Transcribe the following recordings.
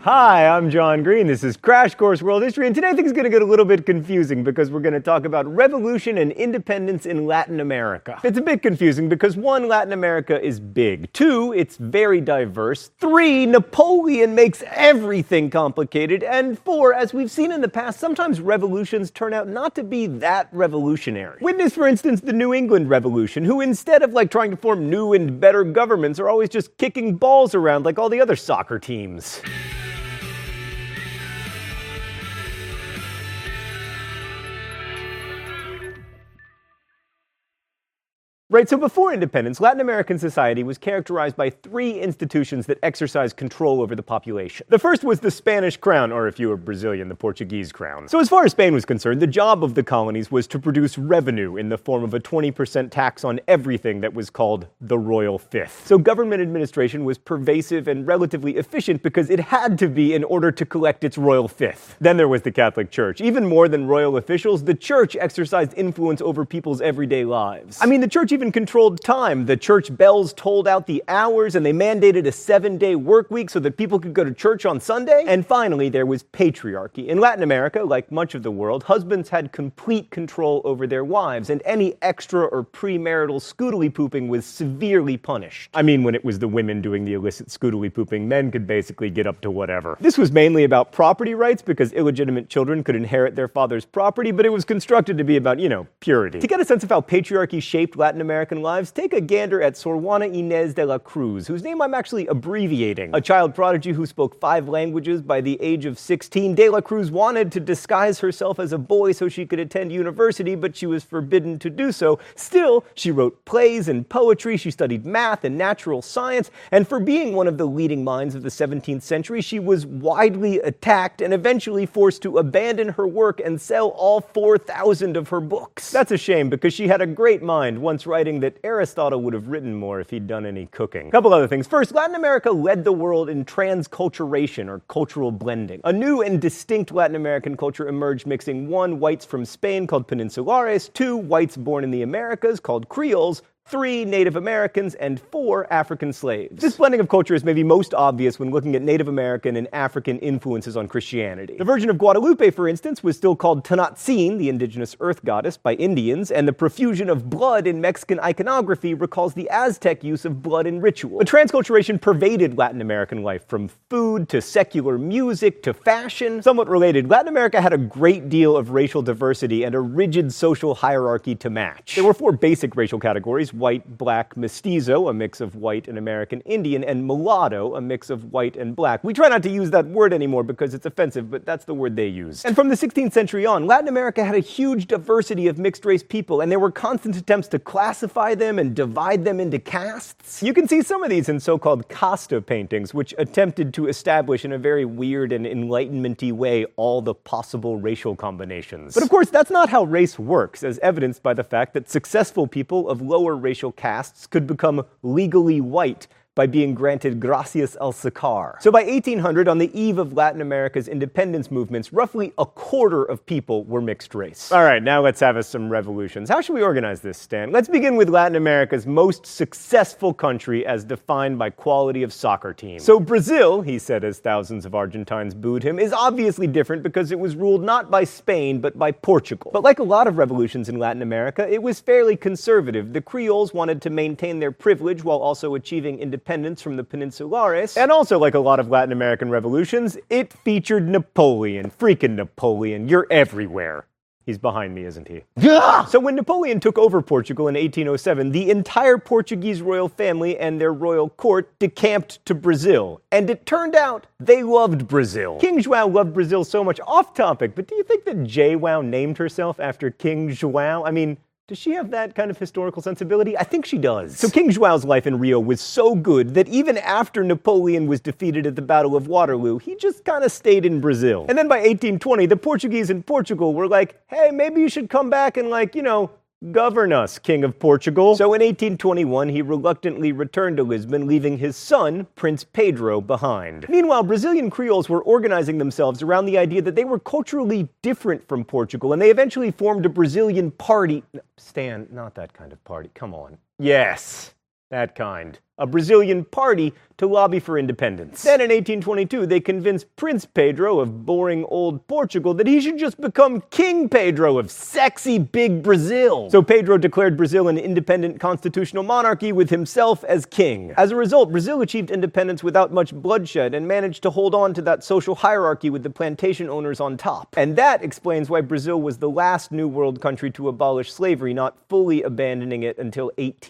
Hi, I'm John Green. This is Crash Course World History, and today things are going to get a little bit confusing because we're going to talk about revolution and independence in Latin America. It's a bit confusing because 1, Latin America is big. 2, it's very diverse. 3, Napoleon makes everything complicated. And 4, as we've seen in the past, sometimes revolutions turn out not to be that revolutionary. Witness, for instance, the New England Revolution, who instead of trying to form new and better governments are always just kicking balls around like all the other soccer teams. Right, so before independence, Latin American society was characterized by 3 institutions that exercised control over the population. The first was the Spanish crown, or if you were Brazilian, the Portuguese crown. So as far as Spain was concerned, the job of the colonies was to produce revenue in the form of a 20% tax on everything that was called the royal fifth. So government administration was pervasive and relatively efficient because it had to be in order to collect its royal fifth. Then there was the Catholic Church. Even more than royal officials, the church exercised influence over people's everyday lives. I mean, the church even controlled time. The church bells tolled out the hours, and they mandated a 7-day work week so that people could go to church on Sunday. And finally, there was patriarchy. In Latin America, like much of the world, husbands had complete control over their wives, and any extra or premarital scootily pooping was severely punished. I mean, when it was the women doing the illicit scootily pooping, men could basically get up to whatever. This was mainly about property rights because illegitimate children could inherit their father's property, but it was constructed to be about, purity. To get a sense of how patriarchy shaped Latin American lives, take a gander at Sor Juana Inés de la Cruz, whose name I'm actually abbreviating. A child prodigy who spoke 5 languages by the age of 16, de la Cruz wanted to disguise herself as a boy so she could attend university, but she was forbidden to do so. Still, she wrote plays and poetry, she studied math and natural science, and for being one of the leading minds of the 17th century, she was widely attacked and eventually forced to abandon her work and sell all 4,000 of her books. That's a shame because she had a great mind, once writing that Aristotle would have written more if he'd done any cooking. A couple other things. First, Latin America led the world in transculturation, or cultural blending. A new and distinct Latin American culture emerged mixing 1, whites from Spain called Peninsulares, 2, whites born in the Americas called Creoles, 3, Native Americans, and 4, African slaves. This blending of culture is maybe most obvious when looking at Native American and African influences on Christianity. The Virgin of Guadalupe, for instance, was still called Tenochtitlan, the indigenous earth goddess, by Indians, and the profusion of blood in Mexican iconography recalls the Aztec use of blood in ritual. But transculturation pervaded Latin American life, from food to secular music to fashion. Somewhat related, Latin America had a great deal of racial diversity and a rigid social hierarchy to match. There were 4 basic racial categories: white, black, mestizo, a mix of white and American Indian, and mulatto, a mix of white and black. We try not to use that word anymore because it's offensive, but that's the word they use. And from the 16th century on, Latin America had a huge diversity of mixed-race people, and there were constant attempts to classify them and divide them into castes. You can see some of these in so-called casta paintings, which attempted to establish in a very weird and enlightenment-y way all the possible racial combinations. But of course, that's not how race works, as evidenced by the fact that successful people of lower racial castes could become legally white by being granted gracias al sacar. So by 1800, on the eve of Latin America's independence movements, roughly a quarter of people were mixed race. All right, now let's have us some revolutions. How should we organize this, Stan? Let's begin with Latin America's most successful country as defined by quality of soccer team. So Brazil, he said as thousands of Argentines booed him, is obviously different because it was ruled not by Spain, but by Portugal. But like a lot of revolutions in Latin America, it was fairly conservative. The Creoles wanted to maintain their privilege while also achieving independence from the Peninsulares. And also, like a lot of Latin American revolutions, it featured Napoleon. Freaking Napoleon. You're everywhere. He's behind me, isn't he? Yeah! So when Napoleon took over Portugal in 1807, the entire Portuguese royal family and their royal court decamped to Brazil. And it turned out they loved Brazil. King João loved Brazil so much. Off topic, but do you think that JWoww named herself after King João? I mean, does she have that kind of historical sensibility? I think she does. So King João's life in Rio was so good that even after Napoleon was defeated at the Battle of Waterloo, he just kind of stayed in Brazil. And then by 1820, the Portuguese in Portugal were like, hey, maybe you should come back and govern us, King of Portugal. So in 1821, he reluctantly returned to Lisbon, leaving his son, Prince Pedro, behind. Meanwhile, Brazilian Creoles were organizing themselves around the idea that they were culturally different from Portugal, and they eventually formed a Brazilian party. Stan, not that kind of party. Come on. Yes, that kind. a Brazilian party, to lobby for independence. Then in 1822, they convinced Prince Pedro of boring old Portugal that he should just become King Pedro of sexy big Brazil. So Pedro declared Brazil an independent constitutional monarchy with himself as king. As a result, Brazil achieved independence without much bloodshed and managed to hold on to that social hierarchy with the plantation owners on top. And that explains why Brazil was the last New World country to abolish slavery, not fully abandoning it until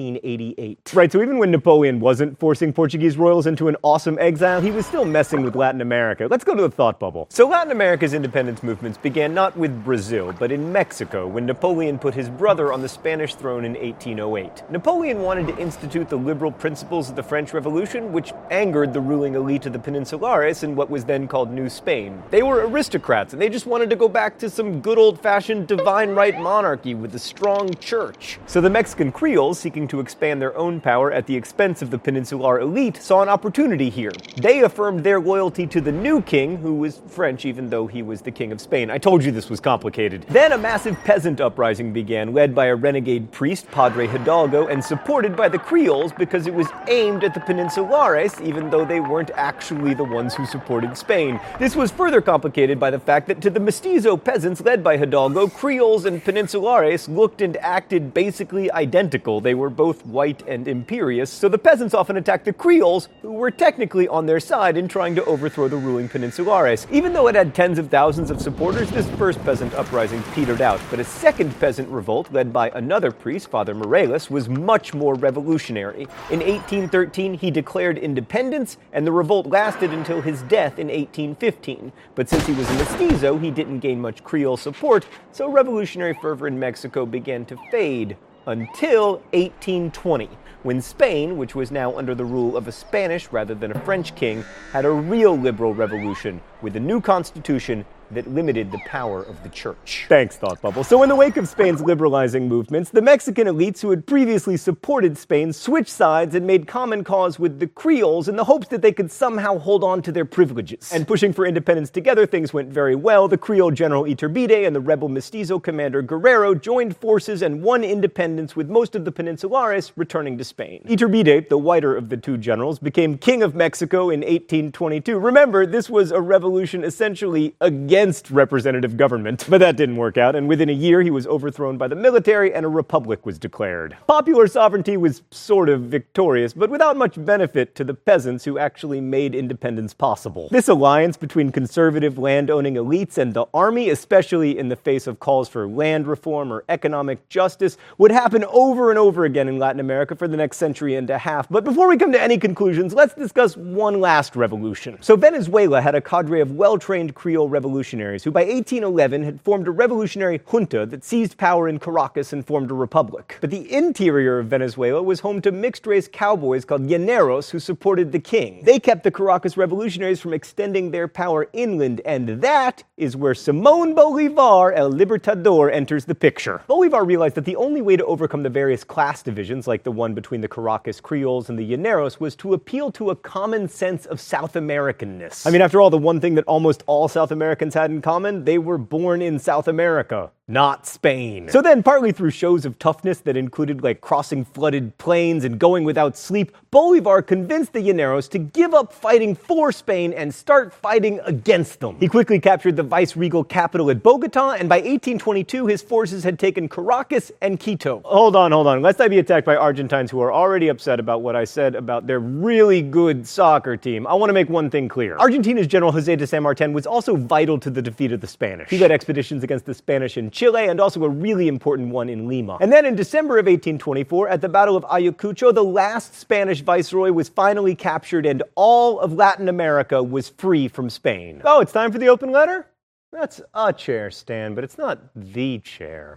1888. Right, so even when Napoleon wasn't forcing Portuguese royals into an awesome exile, he was still messing with Latin America. Let's go to the thought bubble. So Latin America's independence movements began not with Brazil, but in Mexico, when Napoleon put his brother on the Spanish throne in 1808. Napoleon wanted to institute the liberal principles of the French Revolution, which angered the ruling elite of the Peninsulares in what was then called New Spain. They were aristocrats, and they just wanted to go back to some good old-fashioned divine right monarchy with a strong church. So the Mexican Creoles, seeking to expand their own power at the expense of the Peninsular elite, saw an opportunity here. They affirmed their loyalty to the new king, who was French even though he was the king of Spain. I told you this was complicated. Then a massive peasant uprising began, led by a renegade priest, Padre Hidalgo, and supported by the Creoles because it was aimed at the Peninsulares, even though they weren't actually the ones who supported Spain. This was further complicated by the fact that to the mestizo peasants led by Hidalgo, Creoles and Peninsulares looked and acted basically identical. They were both white and imperious, so the peasants often attacked the Creoles, who were technically on their side in trying to overthrow the ruling Peninsulares. Even though it had tens of thousands of supporters, this first peasant uprising petered out, but a second peasant revolt, led by another priest, Father Morelos, was much more revolutionary. In 1813, he declared independence, and the revolt lasted until his death in 1815. But since he was a mestizo, he didn't gain much Creole support, so revolutionary fervor in Mexico began to fade. Until 1820, when Spain, which was now under the rule of a Spanish rather than a French king, had a real liberal revolution with a new constitution that limited the power of the church. Thanks, Thought Bubble. So in the wake of Spain's liberalizing movements, the Mexican elites who had previously supported Spain switched sides and made common cause with the Creoles in the hopes that they could somehow hold on to their privileges. And pushing for independence together, things went very well. The Creole general Iturbide and the rebel mestizo commander Guerrero joined forces and won independence, with most of the Peninsulares returning to Spain. Iturbide, the whiter of the two generals, became king of Mexico in 1822. Remember, this was a revolution essentially against representative government. But that didn't work out, and within a year he was overthrown by the military and a republic was declared. Popular sovereignty was sort of victorious, but without much benefit to the peasants who actually made independence possible. This alliance between conservative land-owning elites and the army, especially in the face of calls for land reform or economic justice, would happen over and over again in Latin America for the next century and a half. But before we come to any conclusions, let's discuss one last revolution. So Venezuela had a cadre of well-trained Creole revolutionaries who by 1811 had formed a revolutionary junta that seized power in Caracas and formed a republic. But the interior of Venezuela was home to mixed-race cowboys called llaneros who supported the king. They kept the Caracas revolutionaries from extending their power inland, and that is where Simón Bolívar, El Libertador, enters the picture. Bolívar realized that the only way to overcome the various class divisions, like the one between the Caracas Creoles and the llaneros, was to appeal to a common sense of South Americanness. I mean, after all, the one thing that almost all South Americans had in common, they were born in South America, not Spain. So then, partly through shows of toughness that included like crossing flooded plains and going without sleep, Bolívar convinced the llaneros to give up fighting for Spain and start fighting against them. He quickly captured the vice-regal capital at Bogota, and by 1822 his forces had taken Caracas and Quito. Hold on, lest I be attacked by Argentines who are already upset about what I said about their really good soccer team, I want to make one thing clear. Argentina's General José de San Martín was also vital to the defeat of the Spanish. He led expeditions against the Spanish in Chile and also a really important one in Lima. And then in December of 1824, at the Battle of Ayacucho, the last Spanish viceroy was finally captured and all of Latin America was free from Spain. Oh, it's time for the open letter? That's a chair, Stan, but it's not the chair.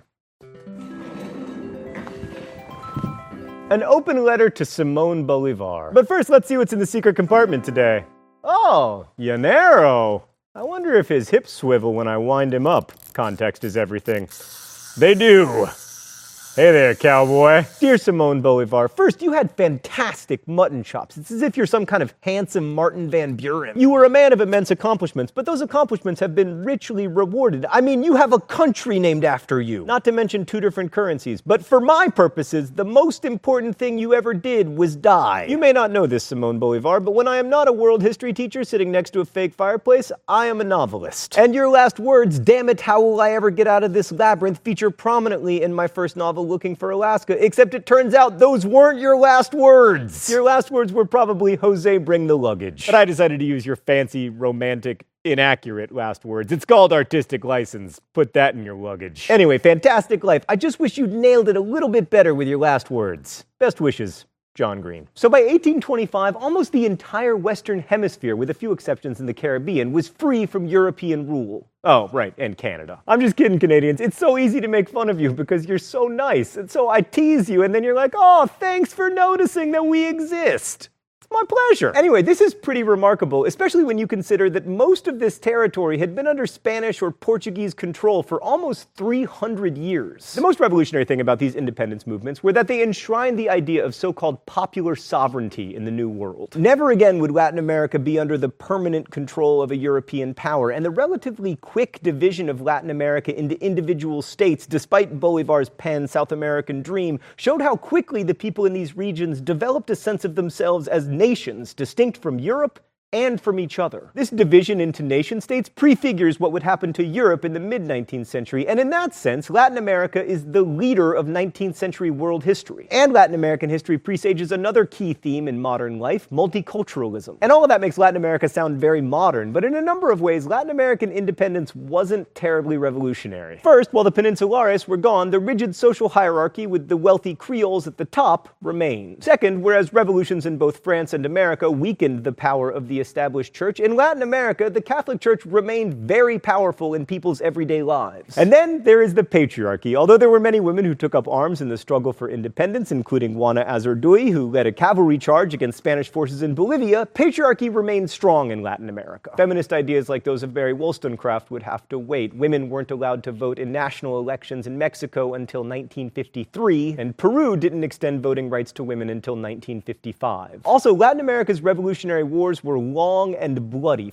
An open letter to Simón Bolívar. But first, let's see what's in the secret compartment today. Oh, llanero. I wonder if his hips swivel when I wind him up. Context is everything. They do. Hey there, cowboy. Dear Simone Bolivar, first, you had fantastic mutton chops. It's as if you're some kind of handsome Martin Van Buren. You were a man of immense accomplishments, but those accomplishments have been richly rewarded. I mean, you have a country named after you. Not to mention 2 different currencies. But for my purposes, the most important thing you ever did was die. You may not know this, Simone Bolivar, but when I am not a world history teacher sitting next to a fake fireplace, I am a novelist. And your last words, "Damn it, how will I ever get out of this labyrinth," feature prominently in my first novel, Looking for Alaska, except it turns out those weren't your last words. Your last words were probably, "Jose, bring the luggage." But I decided to use your fancy, romantic, inaccurate last words. It's called artistic license. Put that in your luggage. Anyway, fantastic life. I just wish you'd nailed it a little bit better with your last words. Best wishes, John Green. So by 1825, almost the entire Western Hemisphere, with a few exceptions in the Caribbean, was free from European rule. Oh, right, and Canada. I'm just kidding, Canadians. It's so easy to make fun of you because you're so nice. And so I tease you, and then you're like, "Oh, thanks for noticing that we exist." My pleasure. Anyway, this is pretty remarkable, especially when you consider that most of this territory had been under Spanish or Portuguese control for almost 300 years. The most revolutionary thing about these independence movements were that they enshrined the idea of so-called popular sovereignty in the New World. Never again would Latin America be under the permanent control of a European power, and the relatively quick division of Latin America into individual states, despite Bolivar's pan-South American dream, showed how quickly the people in these regions developed a sense of themselves as nations distinct from Europe and from each other. This division into nation-states prefigures what would happen to Europe in the mid-19th century, and in that sense, Latin America is the leader of 19th century world history. And Latin American history presages another key theme in modern life, multiculturalism. And all of that makes Latin America sound very modern, but in a number of ways, Latin American independence wasn't terribly revolutionary. First, while the Peninsulares were gone, the rigid social hierarchy with the wealthy Creoles at the top remained. Second, whereas revolutions in both France and America weakened the power of the established church, in Latin America, the Catholic Church remained very powerful in people's everyday lives. And then there is the patriarchy. Although there were many women who took up arms in the struggle for independence, including Juana Azurduy, who led a cavalry charge against Spanish forces in Bolivia, patriarchy remained strong in Latin America. Feminist ideas like those of Mary Wollstonecraft would have to wait. Women weren't allowed to vote in national elections in Mexico until 1953, and Peru didn't extend voting rights to women until 1955. Also, Latin America's revolutionary wars were long and bloody.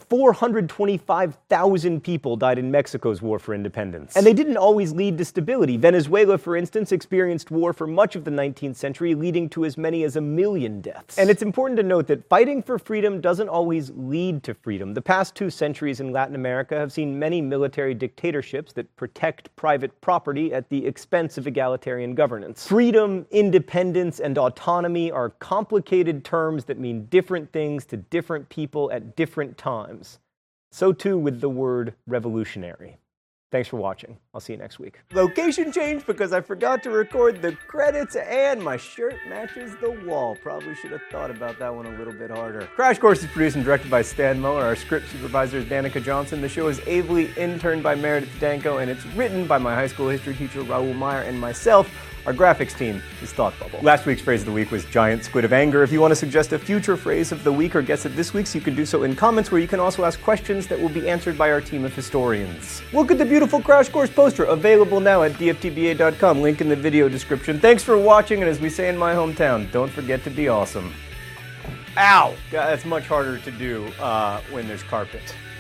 425,000 people died in Mexico's war for independence. And they didn't always lead to stability. Venezuela, for instance, experienced war for much of the 19th century, leading to as many as 1 million deaths. And it's important to note that fighting for freedom doesn't always lead to freedom. The past 2 centuries in Latin America have seen many military dictatorships that protect private property at the expense of egalitarian governance. Freedom, independence, and autonomy are complicated terms that mean different things to different people at different times. So too with the word revolutionary. Thanks for watching. I'll see you next week. Location change because I forgot to record the credits and my shirt matches the wall. Probably should have thought about that one a little bit harder. Crash Course is produced and directed by Stan Muller. Our script supervisor is Danica Johnson. The show is ably interned by Meredith Danko, and it's written by my high school history teacher Raul Meyer and myself. Our graphics team is Thought Bubble. Last week's phrase of the week was giant squid of anger. If you want to suggest a future phrase of the week or guess it this week's, you can do so in comments, where you can also ask questions that will be answered by our team of historians. Look at the beautiful Crash Course poster, available now at dftba.com. Link in the video description. Thanks for watching, and as we say in my hometown, don't forget to be awesome. Ow! That's much harder to do when there's carpet.